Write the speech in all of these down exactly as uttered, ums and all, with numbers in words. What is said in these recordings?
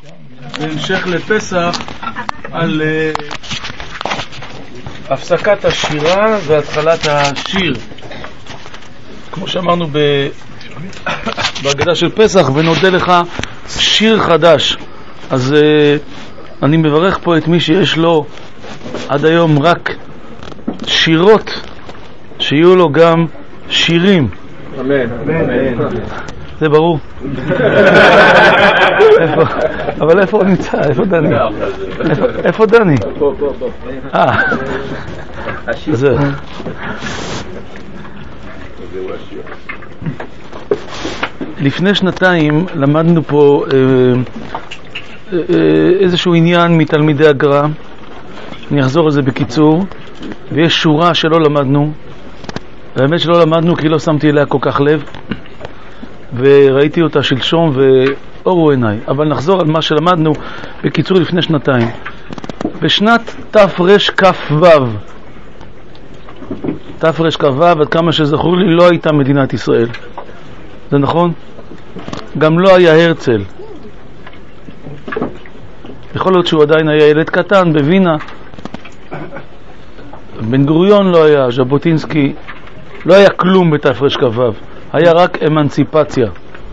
בהמשך לפסח על uh, הפסקת השירה והתחלת השיר, כמו שאמרנו ב... בהגדה של פסח, ונודה לך שיר חדש. אז uh, אני מברך פה את מי שיש לו עד היום רק שירות, שיהיו לו גם שירים. אמן, אמן. זה ברור. אבל איפה הוא נמצא? איפה דני? איפה דני? פה, פה, פה. אה, זה. לפני שנתיים למדנו פה איזשהו עניין מתלמידי הגר"א. אני אחזור על זה בקיצור. ויש שורה שלא למדנו, והאמת שלא למדנו כי לא שמתי אליה כל כך לב, וראיתי אותה שלשום ואורו עיניי. אבל נחזור על מה שלמדנו בקיצור לפני שנתיים. בשנת תרכ"ו, תרכ"ו, עד כמה שזכור לי, לא הייתה מדינת ישראל. זה נכון? גם לא היה הרצל. יכול להיות שהוא עדיין היה ילד קטן בווינה. בן גוריון לא היה, ז'בוטינסקי, לא היה כלום בתרכ"ו. היה רק אמנציפציה.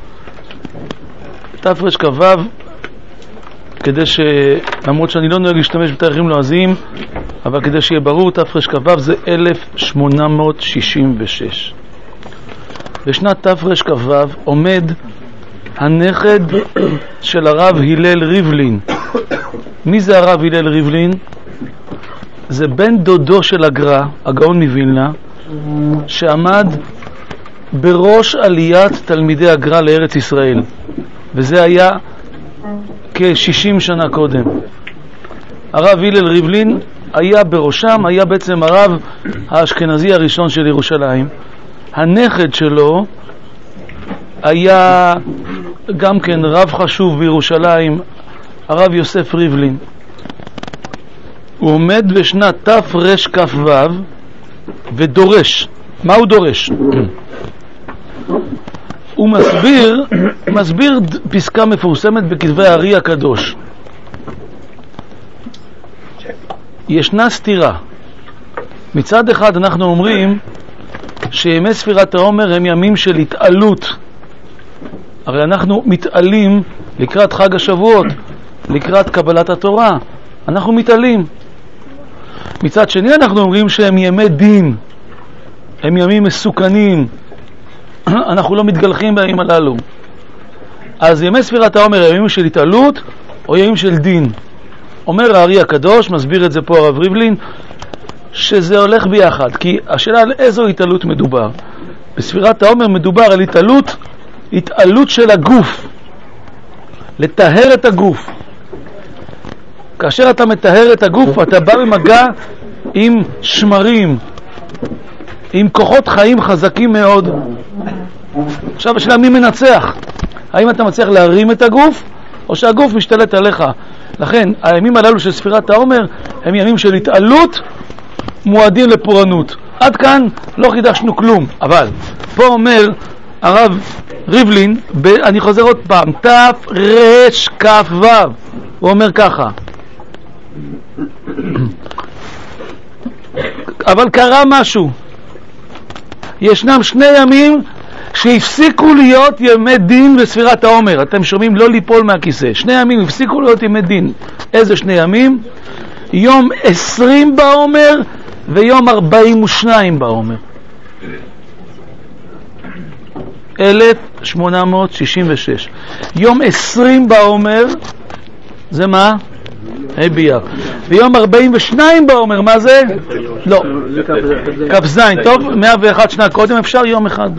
תרכ"ו, כדי ש... למרות שאני לא נוהג להשתמש בתאריכים לועזיים, אבל כדי שיהיה ברור, תרכ"ו זה אלף שמונה מאות שישים ושש. בשנת תרכ"ו עומד הנכד של הרב הלל ריבלין. מי זה הרב הלל ריבלין? זה בן דודו של הגר"א, הגאון מווילנה, שעמד בראש עליית תלמידי הגר"א לארץ ישראל, וזה היה כ-שישים שנה קודם. הרב הלל ריבלין היה בראשם, היה בעצם הרב האשכנזי הראשון של ירושלים. הנכד שלו היה גם כן רב חשוב בירושלים, הרב יוסף ריבלין. הוא עומד בשנת תרכ"ו ודורש. מה הוא דורש? הוא מסביר, מסביר פסקה מפורסמת בכתבי הארי הקדוש. ישנה סתירה. מצד אחד אנחנו אומרים שימי ספירת העומר הם ימים של התעלות. הרי אנחנו מתעלים לקראת חג השבועות, לקראת קבלת התורה. אנחנו מתעלים. מצד שני אנחנו אומרים שהם ימי דין. הם ימים מסוכנים. אנחנו לא מתגלחים בימים הללו. אז ימי ספירת העומר הם ימים של התעלות או ימים של דין. אומר הארי הקדוש, מסביר את זה פה הרב ריבלין, שזה הולך ביחד. כי השאלה על איזו התעלות מדובר. בספירת העומר מדובר על התעלות, התעלות של הגוף. לטהר את הגוף. כאשר אתה מטהר את הגוף, אתה בא במגע עם שמרים, עם כוחות חיים חזקים מאוד. עכשיו השאלה מי מנצח? האם אתה מצליח להרים את הגוף, או שהגוף משתלט עליך? לכן הימים הללו של ספירת העומר הם ימים של התעלות, מועדים לפורענות. עד כאן לא חידשנו כלום. אבל פה אומר הרב ריבלין, ב- אני חוזר עוד פעם, תרכ"ו, הוא אומר ככה: אבל קרה משהו. ישנם שני ימים שהפסיקו להיות ימי דין בספירת העומר. אתם שומעים? לא ליפול מהכיסא. שני ימים הפסיקו להיות ימי דין. איזה שני ימים? יום עשרים בעומר ויום ארבעים ושניים בעומר. אלף שמונה מאות שישים ושש. יום עשרים בעומר זה מה? ה' באייר. ויום ארבעים ושניים בעומר, מה זה? לא. כ"ז. טוב, מאה ואחת שנה קודם, אפשר יום אחד.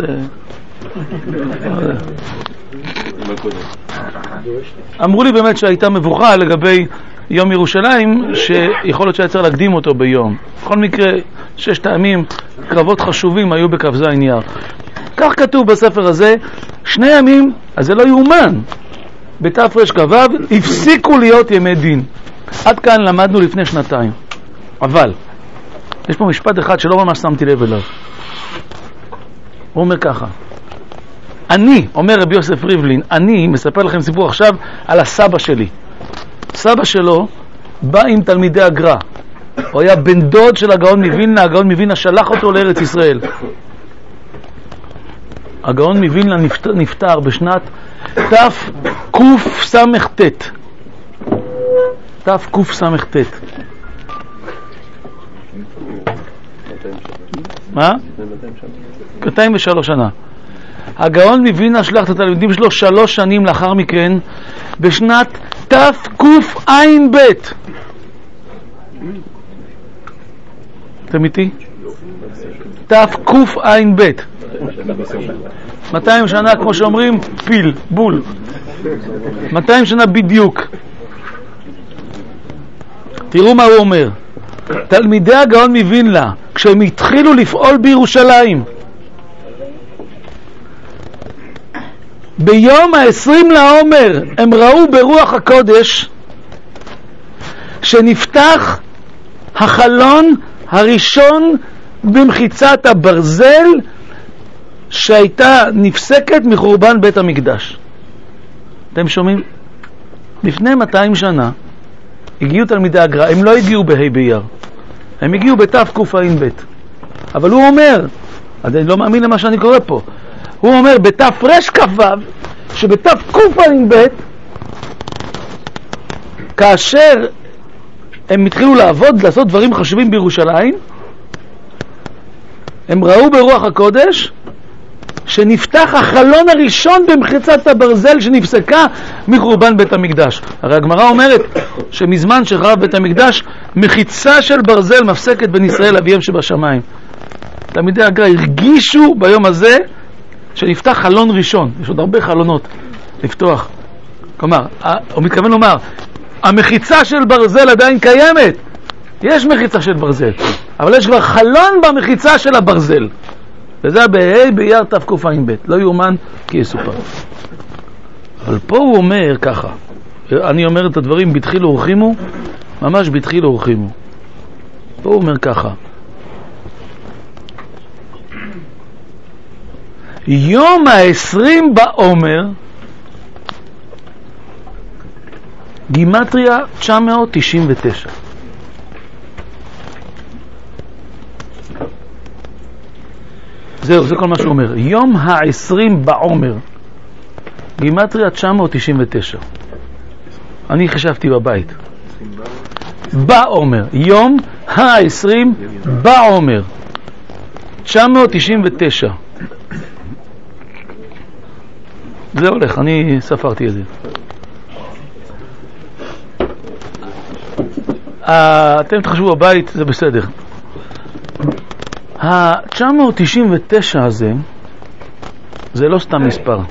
אמרו לי באמת שהייתה מבוכה לגבי יום ירושלים, שיכול להיות שהיה צריך להקדים אותו ביום. בכל מקרה, ששת הימים, קרבות חשובים היו בכ"ז אייר. כך כתוב בספר הזה, שני ימים, אז זה לא יאומן. בתרכ"ו הפסיקו להיות ימי דין. עד כאן למדנו לפני שנתיים. אבל יש פה משפט אחד שלא ממש שמתי לב אליו. הוא אומר ככה: אני, אומר רבי יוסף ריבלין, אני מספר לכם סיפור עכשיו על הסבא שלי. סבא שלו בא עם תלמידי הגר"א. הוא היה בן דוד של הגאון מווילנה, הגאון מווילנה שלח אותו לארץ ישראל. הגאון מווילנה נפטר, נפטר בשנת תקס"ט. תקס"ט. מה? מאתיים ושלוש שנה. הגאון מווילנה שלח את התלמידים שלו שלוש שנים לאחר מכן, בשנת תקע"ב. אתם איתי? תקע"ב. מאתיים שנה, כמו שאומרים, פיל, בול. מאתיים שנה בדיוק. תראו מה הוא אומר. תלמידי הגאון מווילנה, כשהם התחילו לפעול בירושלים, ביום העשרים לעומר הם ראו ברוח הקודש שנפתח החלון הראשון במחיצת הברזל שהייתה נפסקת מחורבן בית המקדש. אתם שומעים? לפני מאתיים שנה הגיעו תלמידי הגר"א, הם לא הגיעו בה' באייר, הם הגיעו בתקע"ב. אבל הוא אומר, אני לא מאמין למה שאני קורא פה, הוא אומר בתרכ"ו שבתקע"ב כאשר הם התחילו לעבוד, לעשות דברים חשובים בירושלים, הם ראו ברוח הקודש שנפתח החלון הראשון במחיצת הברזל שנפסקה מחורבן בית המקדש. הרי הגמרא אומרת שמזמן שחרב בית המקדש מחיצה של ברזל מפסקת בין ישראל לאביהם שבשמיים. תלמידי הגר"א הרגישו ביום הזה שנפתח חלון ראשון. יש עוד הרבה חלונות לפתוח. כלומר, הוא מתכוון לומר, המחיצה של ברזל עדיין קיימת. יש מחיצה של ברזל, אבל יש כבר חלון במחיצה של הברזל. וזה בה' באייר תקע"ב. לא יאומן כי יסופר. אבל פה הוא אומר ככה, אני אומר את הדברים בתחילו ורחימו, ממש בתחילו ורחימו. פה הוא אומר ככה, יום העשרים בעומר, גימטריה תשע מאות תשעים ותשע. זהו, זה כל מה שהוא אומר. יום העשרים בעומר, גימטריה תשע מאות תשעים ותשע. אני חשבתי בבית. בעומר, יום העשרים בעומר, תשע מאות תשעים ותשע. זה הולך, אני ספרתי את זה. אתם תחשבו בבית, זה בסדר. ה-תשע מאות תשעים ותשע הזה זה לא סתם מספר.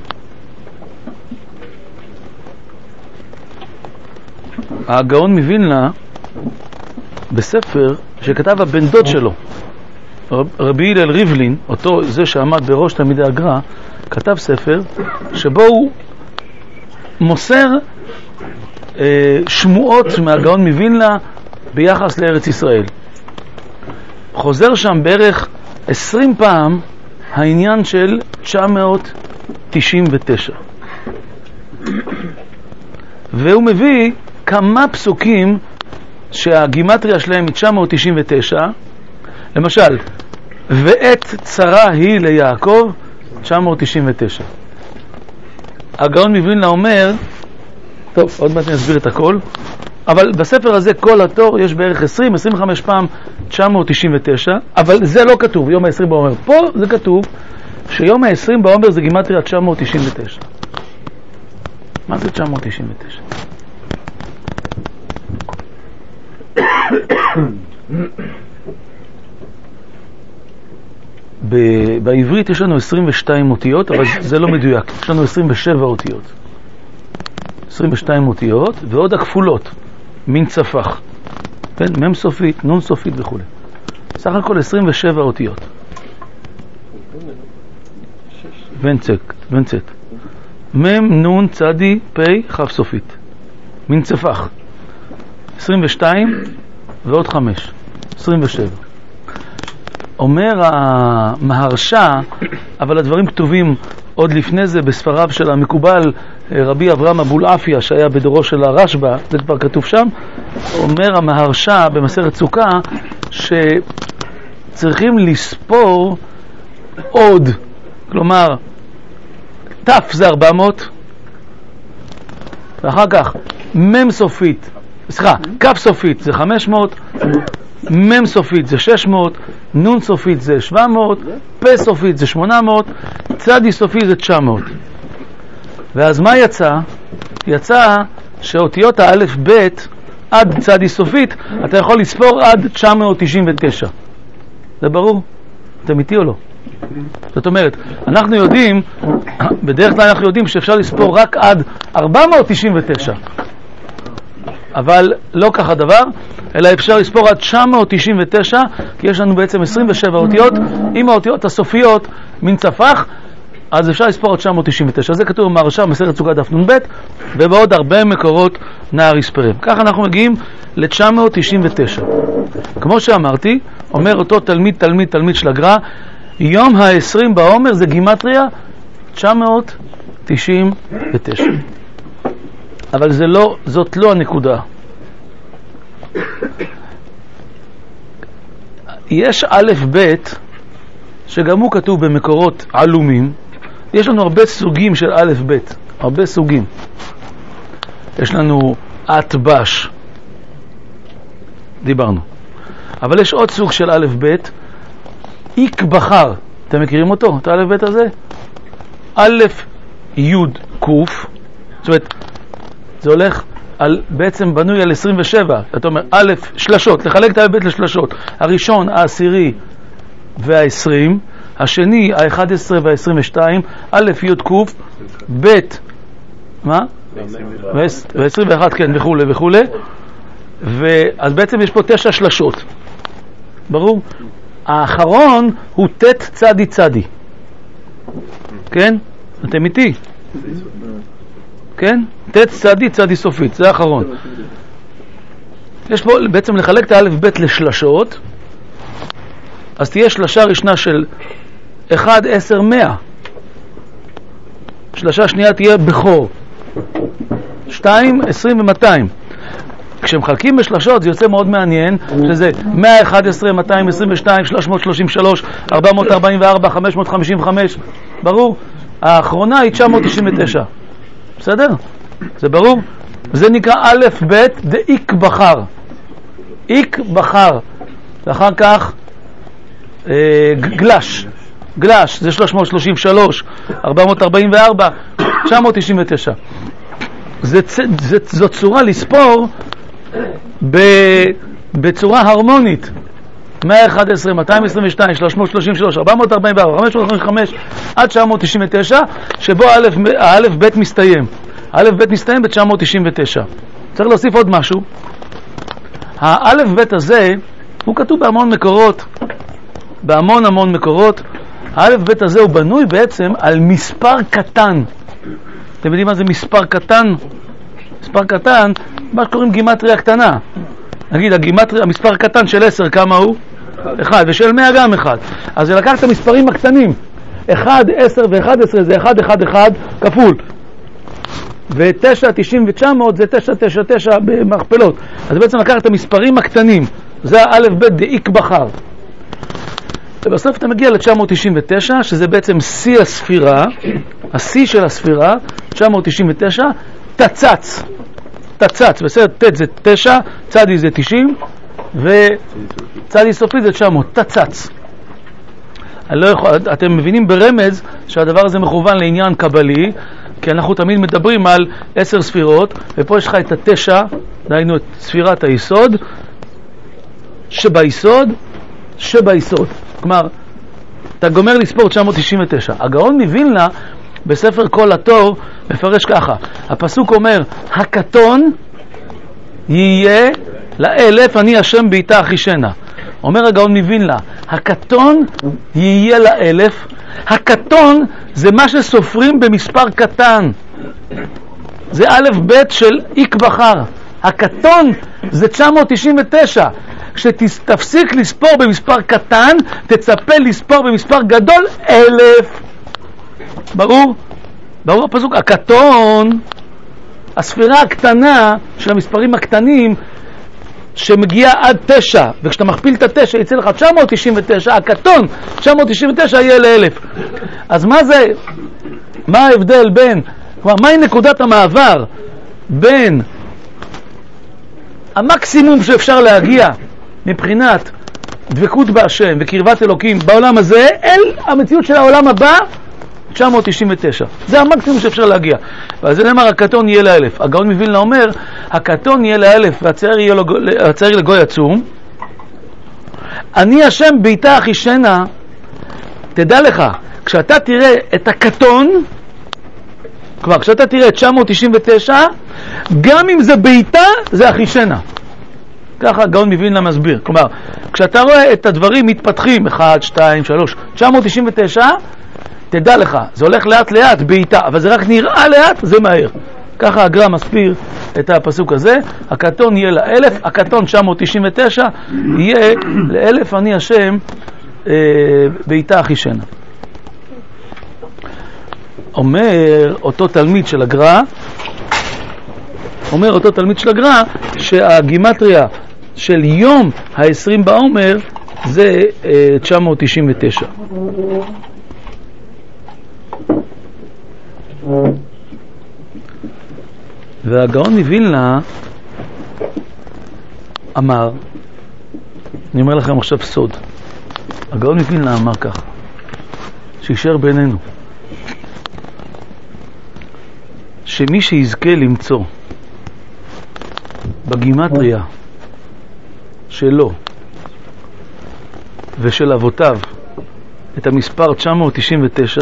הגאון מווילנה בספר שכתב הבן דוד שלו, רבי הלל ריבלין, אותו זה שעמד בראש תלמידי הגר"א, כתב ספר שבו הוא מוסר אה, שמועות מהגאון מווילנה ביחס לארץ ישראל. חוזר שם בערך עשרים פעם העניין של תשע מאות תשעים ותשע. והוא מביא כמה פסוקים שהגימטריה שלהם היא תשע מאות תשעים ותשע. למשל, ועת צרה היא ליעקב, תשע מאות תשעים ותשע. הגאון מווילנה אומר, טוב, עוד מעט אני אסביר את הכל, אבל בספר הזה כל התור יש בערך עשרים עשרים וחמש פעם תשע מאות תשעים ותשע, אבל זה לא כתוב, יום ה-עשרים בעומר. פה זה כתוב שיום ה-עשרים בעומר זה גימטריה תשע מאות תשעים ותשע. מה זה תשע מאות תשעים ותשע? בעברית יש לנו עשרים ושתיים אותיות, אבל זה לא מדויק. יש לנו עשרים ושבע אותיות. עשרים ושתיים אותיות, ועוד הכפולות. מין צפח. כן? מם סופית, נון סופית וכו'. סך הכל עשרים ושבע אותיות. ונצק, ונצת. מם, נון, צדי, פי, חף סופית. מין צפח. עשרים ושתיים ועוד חמש. עשרים ושבע. אומר המהרש"א, אבל הדברים כתובים עוד לפני זה בספריו של המקובל רבי אברהם אבולעפיה שהיה בדורו של הרשב"א, זה כבר כתוב שם, אומר המהרש"א במסכת סוכה שצריכים לספור עוד, כלומר תף זה ארבע מאות ואחר כך מם סופית, סליחה, כף סופית זה חמש מאות, מם סופית זה שש מאות, נון סופית זה שבע מאות, פה סופית זה שמונה מאות, צדי סופית זה תשע מאות. ואז מה יצא? יצא שאותיות האלף בית עד צדי סופית אתה יכול לספור עד תשע מאות תשעים ותשע. זה ברור? אתם איתי או לא? זאת אומרת, אנחנו יודעים, בדרך כלל אנחנו יודעים שאפשר לספור רק עד ארבע מאות תשעים ותשע, אבל לא כך הדבר, אלא אפשר לספור עד תשע מאות תשעים ותשע, כי יש לנו בעצם עשרים ושבע אותיות, עם האותיות הסופיות מן צפח, אז אפשר לספור עד תשע מאות תשעים ותשע. זה כתוב במהרש"א מסכת סוכה דף נ"ב, ובעוד הרבה מקורות נער יספרם. כך אנחנו מגיעים ל-תשע מאות תשעים ותשע. כמו שאמרתי, אומר אותו תלמיד תלמיד תלמיד של הגר"א, יום העשרים בעומר זה גימטריה תשע מאות תשעים ותשע. אבל זה לא, זאת לא הנקודה. יש א' ב' שגם הוא כתוב במקורות עלומים. יש לנו הרבה סוגים של א' ב', הרבה סוגים. יש לנו אטבש, דיברנו. אבל יש עוד סוג של א' ב', איק בחר. אתם מכירים אותו? את הא' ב' הזה? א' י' קוף. זאת אומרת, זה הולך על, בעצם בנוי על עשרים ושבע. אתה אומר, א', שלשות, לחלק את הא' ב' לשלשות. הראשון, העשירי והעשרים, השני, האחד עשרה והעשרים ושתיים, א', י' קוף, ב', מה? ועשרים ואחת, כן, וכו' וכו'. ואז בעצם יש פה תשע שלשות. ברור? האחרון הוא ת' צדי צדי. כן? אתם איתי? כן? ת' צדי צדי סופית, זה האחרון. יש פה בעצם לחלק את האלף ב' לשלשות, אז תהיה שלשה ראשונה של אחד, עשר, מאה. שלשה שנייה תהיה בכור. שתיים, עשרים ומאתיים. כשמחלקים בשלשות זה יוצא מאוד מעניין, שזה מאה ואחת עשרה, מאתיים עשרים ושתיים, שלוש מאות שלושים ושלוש, ארבע מאות ארבעים וארבע, חמש מאות חמישים וחמש. ברור? האחרונה היא תשע מאות תשעים ותשע. בסדר? זה ברור? זה נקרא א' ב' דאיק בחר. איק בחר. ואחר כך אה, גלש. גלש זה שלוש מאות שלושים ושלוש, ארבע מאות ארבעים וארבע, תשע מאות תשעים ותשע. זה, זה, זו צורה לספור ב, בצורה הרמונית. מאה ואחת עשרה, מאתיים עשרים ושתיים, שלוש מאות שלושים ושלוש, ארבע מאות ארבעים וארבע, חמש מאות חמישים וחמש עד תשע מאות תשעים ותשע, שבו האלף ב' מסתיים. האלף ב' מסתיים ב-תשע מאות תשעים ותשע. צריך להוסיף עוד משהו. האלף ב' הזה הוא כתוב בהמון מקורות, בהמון המון מקורות. האלף ב' הזה הוא בנוי בעצם על מספר קטן. אתם יודעים מה זה מספר קטן? מספר קטן, מה שקוראים גימטריה קטנה. נגיד, הגימטריה, המספר קטן של עשר, כמה הוא? אחד, ושל מאה גם אחד. אז זה לקח את המספרים הקטנים. אחד, עשר ואחד עשרה זה אחד, אחד, אחד, כפול. ותשע, תשעים ותשע מאות זה תשע, תשע, תשע במכפלות. אז בעצם לקח את המספרים הקטנים. זה האלף ב' דאיק בחר. ובסוף אתה מגיע ל-תשע מאות תשעים ותשע, שזה בעצם שיא הספירה, השיא של הספירה, תשע מאות תשעים ותשע, תצץ. תצץ, בסדר, ת' זה תשע, צדי זה תשעים, וצדי סופי זה תשע מאות, תצץ. לא יכול, אתם מבינים ברמז שהדבר הזה מכוון לעניין קבלי, כי אנחנו תמיד מדברים על עשר ספירות, ופה יש לך את התשע, דהיינו את ספירת היסוד, שביסוד, שביסוד. כלומר, אתה גומר לספור תשע מאות תשעים ותשע. הגאון מווילנה בספר כל התור מפרש ככה. הפסוק אומר, הקטון יהיה לאלף, אני השם בעיתה אחישנה. אומר הגאון מווילנה, הקטון יהיה לאלף. הקטון זה מה שסופרים במספר קטן. זה א' ב' של איק בחר. הקטון זה תשע מאות תשעים ותשע. כשתפסיק לספור במספר קטן, תצפה לספור במספר גדול, אלף. ברור? ברור הפסוק, הקטון, הספירה הקטנה של המספרים הקטנים שמגיעה עד תשע, וכשאתה מכפיל את התשע יצא לך תשע מאות תשעים ותשע, הקטון תשע מאות תשעים ותשע יהיה לאלף. אז מה זה, מה ההבדל בין, כלומר, מהי נקודת המעבר בין המקסימום שאפשר להגיע מבחינת דבקות בהשם וקרבת אלוקים בעולם הזה אל המציאות של העולם הבא, תשע מאות תשעים ותשע. זה המקסימום שאפשר להגיע. ועל זה נאמר, הקטון יהיה לאלף. הגאון מווילנה אומר, הקטון יהיה לאלף והצעיר לגוי עצום. אני השם ביתה אחישנה. תדע לך, כשאתה תראה את הקטון, כבר כשאתה תראה את תשע מאות תשעים ותשע, גם אם זה ביתה, זה אחישנה. ככה הגאון מווילנה מסביר. כלומר, כשאתה רואה את הדברים מתפתחים, אחת, שתיים, שלוש, תשע מאות תשעים ותשע, תדע לך, זה הולך לאט לאט בעיטה, אבל זה רק נראה לאט, זה מהר. ככה הגר"א מסביר את הפסוק הזה, הקטון יהיה לאלף, הקטון תשע מאות תשעים ותשע, יהיה לאלף אני השם אה, בעיטה אחישנה. אומר אותו תלמיד של הגר"א, אומר אותו תלמיד של הגר"א, שהגימטריה של יום העשרים בעומר זה אה, תשע מאות תשעים ותשע. והגאון מווילנה אמר, אני אומר לכם עכשיו סוד, הגאון מווילנה אמר כך, שישאר בינינו, שמי שיזכה למצוא בגימטריה שלו ושל אבותיו את המספר תשע מאות תשעים ותשע,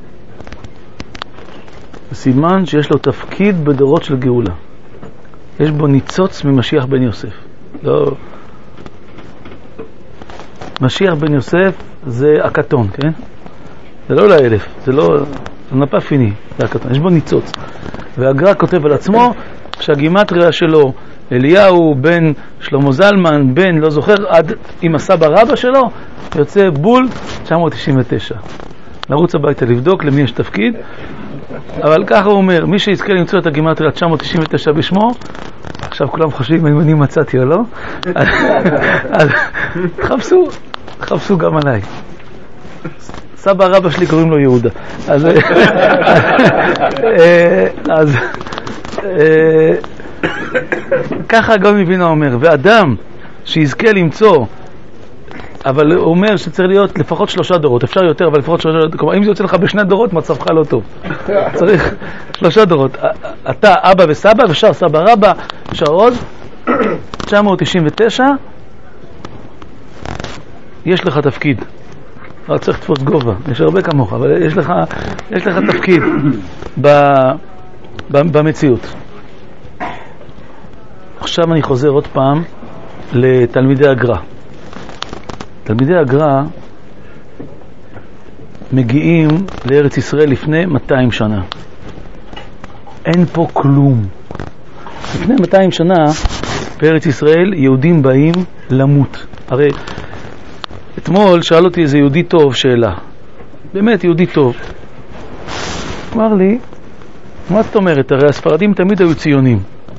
סימן שיש לו תפקיד בדורות של גאולה. יש בו ניצוץ ממשיח בן יוסף. לא... משיח בן יוסף זה הקטון, כן? זה לא לאלף, זה לא... זה נפה פיני, זה הקטון. יש בו ניצוץ. והגר"א כותב על עצמו שהגימטריה שלו, אליהו בן שלמה זלמן, בן לא זוכר, עד עם הסבא רבא שלו, יוצא בול תשע מאות תשעים ותשע. נרוץ הביתה לבדוק למי יש תפקיד, אבל ככה הוא אומר, מי שיזכה למצוא את הגימטריה תשע מאות תשעים ותשע בשמו, עכשיו כולם חושבים אם אני מצאתי או לא, אז חפשו, חפשו גם עליי. סבא רבא שלי קוראים לו יהודה. אז אז ככה גם מבינה אומר, ואדם שיזכה למצוא, אבל הוא אומר שצריך להיות לפחות שלושה דורות, אפשר יותר, אבל לפחות שלושה דורות, כלומר, אם זה יוצא לך בשני דורות, מצבך לא טוב. צריך שלושה דורות. אתה אבא וסבא, ושאר סבא רבא, אפשר עוד, תשע מאות תשעים ותשע, יש לך תפקיד. לא צריך לתפוס גובה, יש הרבה כמוך, אבל יש לך, יש לך תפקיד ב, ב, במציאות. עכשיו אני חוזר עוד פעם לתלמידי הגר"א. תלמידי הגר"א מגיעים לארץ ישראל לפני מאתיים שנה. אין פה כלום. לפני מאתיים שנה בארץ ישראל יהודים באים למות. הרי אתמול שאל אותי איזה יהודי טוב שאלה. באמת יהודי טוב. אמר לי, מה זאת אומרת? הרי הספרדים תמיד היו ציונים.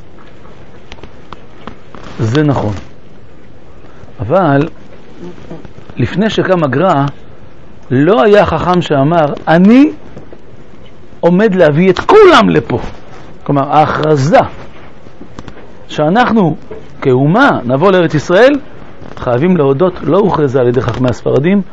זה נכון. אבל לפני שקם הגר"א לא היה חכם שאמר אני עומד להביא את כולם לפה. כלומר ההכרזה שאנחנו כאומה נבוא לארץ ישראל, חייבים להודות, לא הוכרזה על ידי חכמי הספרדים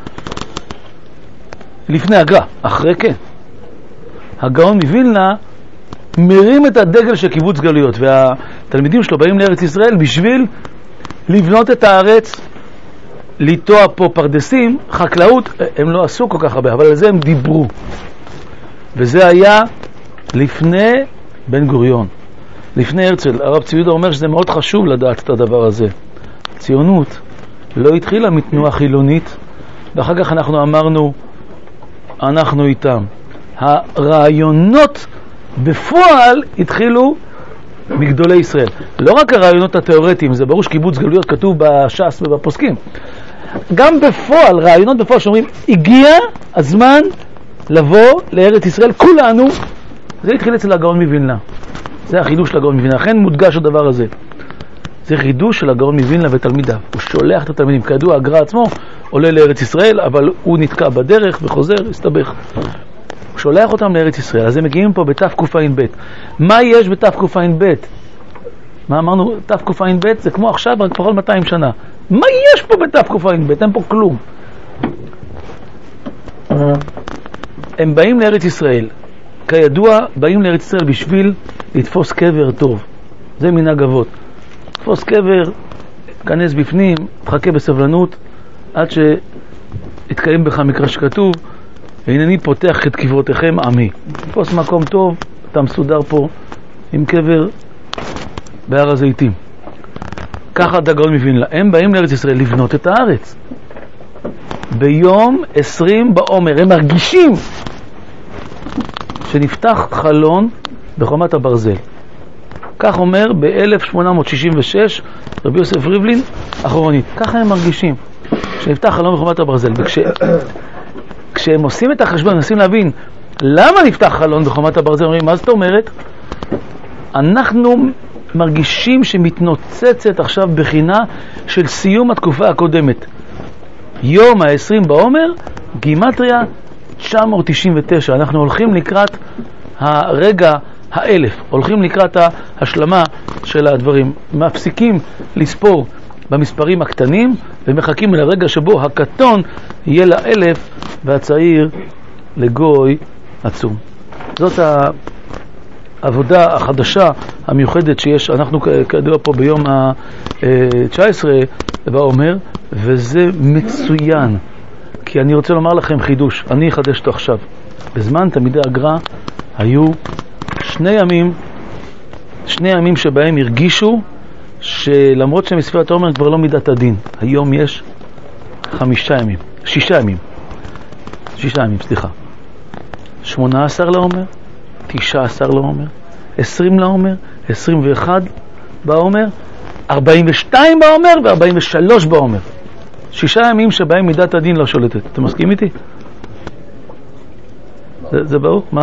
לפני הגר"א, אחרי כן הגאון מווילנה מרים את הדגל של קיבוץ גלויות, והתלמידים שלו באים לארץ ישראל בשביל לבנות את הארץ, לטוע פה פרדסים, חקלאות. הם לא עשו כל כך הרבה, אבל על זה הם דיברו, וזה היה לפני בן גוריון, לפני הרצל. הרב צבי יהודה אומר שזה מאוד חשוב לדעת את הדבר הזה. ציונות לא התחילה מתנועה חילונית ואחר כך אנחנו אמרנו אנחנו איתם. הרעיונות בפועל התחילו מגדולי ישראל. לא רק הרעיונות התיאורטיים, זה ברור שקיבוץ גלויות כתוב בש"ס ובפוסקים, גם בפועל, רעיונות בפועל שאומרים הגיע הזמן לבוא לארץ ישראל, כולנו, זה התחיל אצל הגאון מווילנה. זה החידוש של הגאון מווילנה, לכן מודגש הדבר הזה. זה חידוש של הגאון מווילנה ותלמידיו. הוא שולח את התלמידים, כידוע הגר"א עצמו עולה לארץ ישראל, אבל הוא נתקע בדרך וחוזר, הסתבך. הוא שולח אותם לארץ ישראל, אז הם מגיעים פה בתקע"ב. מה יש בתקע"ב? מה אמרנו? תקע"ב זה כמו עכשיו, רק פחות מאתיים שנה. מה יש פה בתקע"ב? אין פה כלום. הם באים לארץ ישראל. כידוע, באים לארץ ישראל בשביל לתפוס קבר טוב. זה מנהג אבות. תפוס קבר, כנס בפנים, תחכה בסבלנות, עד שיתקיים בך מקרא שכתוב, והנני פותח את קברותיכם עמי. תפוס מקום טוב, אתה מסודר פה עם קבר בהר הזיתים. ככה הגאון מווילנה. הם באים לארץ ישראל לבנות את הארץ. ביום עשרים בעומר, הם מרגישים שנפתח חלון בחומת הברזל. כך אומר ב-אלף שמונה מאות שישים ושש רבי יוסף ריבלין אחרונית. ככה הם מרגישים שנפתח חלון בחומת הברזל. וכש... כשהם עושים את החשבון, מנסים להבין למה נפתח חלון בחומת הברזל, אומרים, מה זאת אומרת? אנחנו מרגישים שמתנוצצת עכשיו בחינה של סיום התקופה הקודמת. יום ה-עשרים בעומר, גימטריה תשע מאות תשעים ותשע. אנחנו הולכים לקראת הרגע האלף, הולכים לקראת ההשלמה של הדברים. מפסיקים לספור במספרים הקטנים ומחכים לרגע שבו הקטון יהיה לאלף והצעיר לגוי עצום. זאת העבודה החדשה המיוחדת שיש, אנחנו כידוע פה ביום ה-תשע עשרה בעומר, וזה מצוין. כי אני רוצה לומר לכם חידוש, אני אחדש אותו עכשיו. בזמן תלמידי הגר"א היו שני ימים, שני ימים שבהם הרגישו שלמרות שהם בספירת העומר כבר לא מידת הדין. היום יש חמישה ימים, שישה ימים. שישה ימים, סליחה. שמונה עשר לעומר, תשע עשר לעומר, עשרים לעומר, עשרים ואחת בעומר, ארבעים ושתיים בעומר ו-ארבעים ושלוש בעומר. שישה ימים שבהם מידת הדין לא שולטת. אתם מסכים איתי? זה, זה ברור? מה?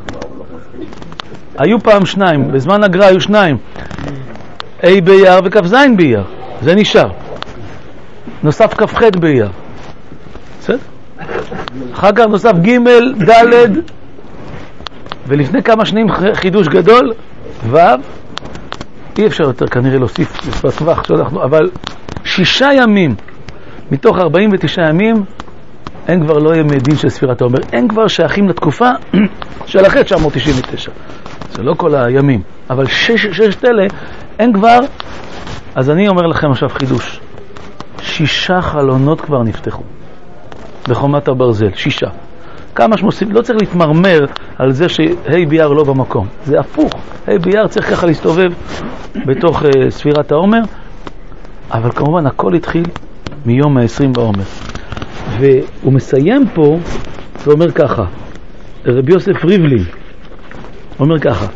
היו פעם שניים, בזמן הגר"א היו שניים. A באייר וכ"ז באייר. זה נשאר. נוסף כ"ח באייר. בסדר? אחר כך נוסף ג' ד' ולפני כמה שנים חידוש גדול ו'. אי אפשר יותר כנראה להוסיף בטווח שאנחנו, אבל שישה ימים מתוך ארבעים ותשעה ימים הם כבר לא ימי דין של ספירת העומר, הם כבר שייכים לתקופה של אחרי תשע מאות תשעים ותשע. זה לא כל הימים, אבל שש, ששת אלה הם כבר. אז אני אומר לכם עכשיו חידוש, שישה חלונות כבר נפתחו בחומת הברזל, שישה. כמה שמוסיף, לא צריך להתמרמר על זה שהי ביאר לא במקום, זה הפוך. הי ביאר צריך ככה להסתובב בתוך uh, ספירת העומר, אבל כמובן הכל התחיל מיום ה-עשרים בעומר. והוא מסיים פה ואומר ככה, רבי יוסף ריבלין אומר ככה,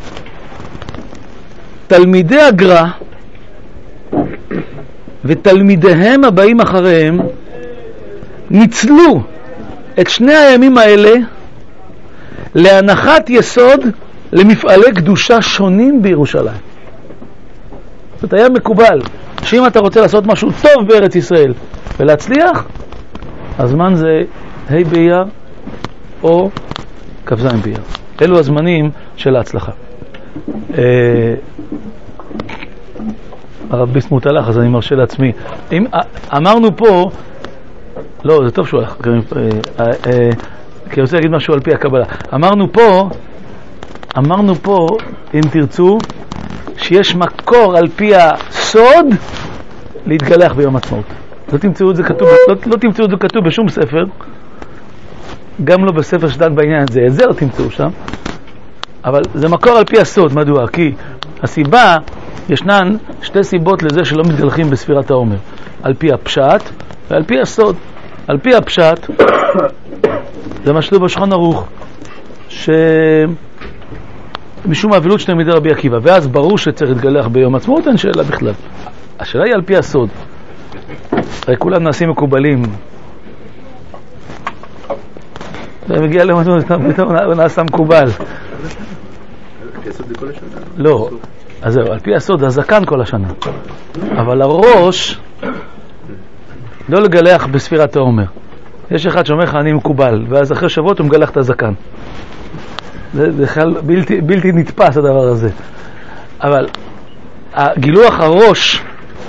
תלמידי הגר"א ותלמידיהם הבאים אחריהם ניצלו את שני הימים האלה להנחת יסוד למפעלי קדושה שונים בירושלים. זאת היה מקובל שאם אתה רוצה לעשות משהו טוב בארץ ישראל ולהצליח, הזמן זה ה' באייר או כ"ז באייר. אלו הזמנים של ההצלחה. הרב ביסמוט הלך, אז אני מרשה לעצמי. אם אמרנו פה, לא, זה טוב שהוא הלך, כי אני רוצה להגיד משהו על פי הקבלה. אמרנו פה, אמרנו פה, אם תרצו, שיש מקור על פי הסוד להתגלח ביום עצמאות. לא תמצאו את זה כתוב, לא, לא תמצאו את זה כתוב בשום ספר, גם לא בספר שדן בעניין הזה, את זה לא תמצאו שם, אבל זה מקור על פי הסוד. מדוע? כי הסיבה, ישנן שתי סיבות לזה שלא מתגלחים בספירת העומר, על פי הפשט ועל פי הסוד. על פי הפשט, זה משלו בשולחן ערוך, שמשום האבלות של תלמידי רבי עקיבא, ואז ברור שצריך להתגלח ביום עצמאות, אין שאלה בכלל. השאלה היא על פי הסוד. הרי כולם נעשים מקובלים. ומגיע למתון, פתאום הוא נעשה מקובל. לא, אז זהו, על פי הסוד, הזקן כל השנה. אבל הראש, לא לגלח בספירת העומר. יש אחד שאומר לך, אני מקובל, ואז אחרי שבועות הוא מגלח את הזקן. זה בכלל בלתי, בלתי נתפס הדבר הזה. אבל הגילוח הראש,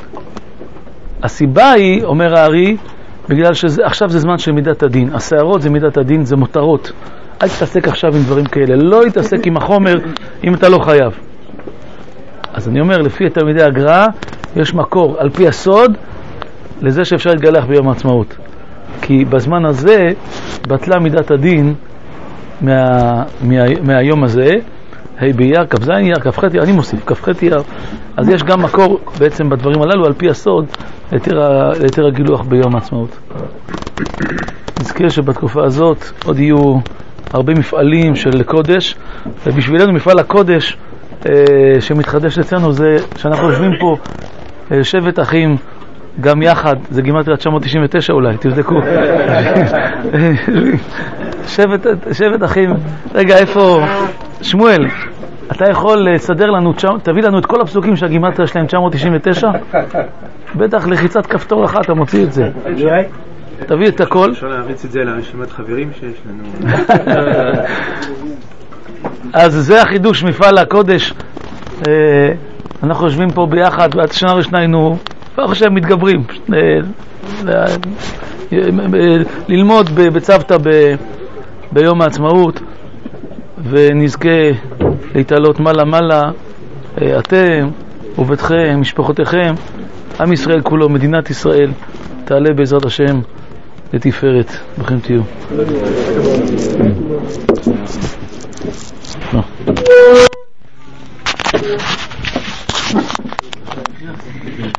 הסיבה היא, אומר הארי, בגלל שעכשיו זה זמן של מידת הדין. השערות זה מידת הדין, זה מותרות. אל תתעסק עכשיו עם דברים כאלה. לא תתעסק עם החומר אם אתה לא חייב. אז אני אומר, לפי תלמידי הגר"א, יש מקור על פי הסוד לזה שאפשר להתגלח ביום העצמאות. כי בזמן הזה בטלה מידת הדין מה, מה, מהיום הזה, ה' באייר, כ"ז אייר, כ"ח אייר, אני מוסיף, כ"ח אייר. אז יש גם מקור בעצם בדברים הללו על פי הסוד ליתר הגילוח ביום העצמאות. נזכיר שבתקופה הזאת עוד יהיו הרבה מפעלים של קודש, ובשבילנו מפעל הקודש אה, שמתחדש אצלנו זה שאנחנו יושבים פה אה, שבט אחים גם יחד, זה גימטריה תשע מאות תשעים ותשע אולי, תבדקו. שבט, שבט אחים, רגע איפה, שמואל, אתה יכול לסדר לנו, תביא לנו את כל הפסוקים שהגימטריה שלהם תשע מאות תשעים ותשע? בטח לחיצת כפתור אחת אתה מוציא את זה. תביא את הכל. אפשר להריץ את זה לרשימת חברים שיש לנו. אז זה החידוש מפעל הקודש. אנחנו יושבים פה ביחד, ועד שנה ראשונה היינו, לא חושב, מתגברים. ללמוד בצוותא ביום העצמאות, ונזכה להתעלות מעלה מעלה, אתם וביתכם, משפחותיכם, עם ישראל כולו, מדינת ישראל, תעלה בעזרת השם לתפארת. ברוכים תהיו. לא.